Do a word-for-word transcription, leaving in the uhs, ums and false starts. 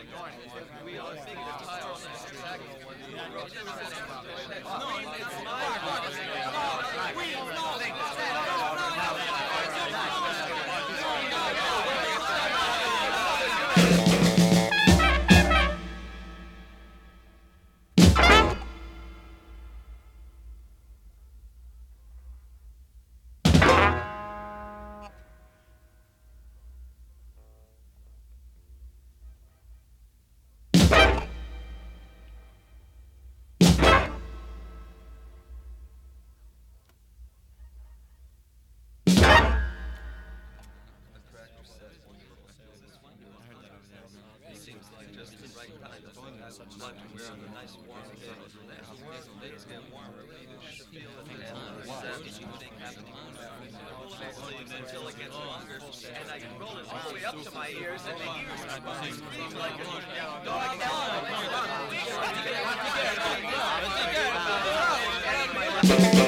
Until it gets longer, and I can roll it all the way up to my ears, and the ears start to scream like a dog. Down,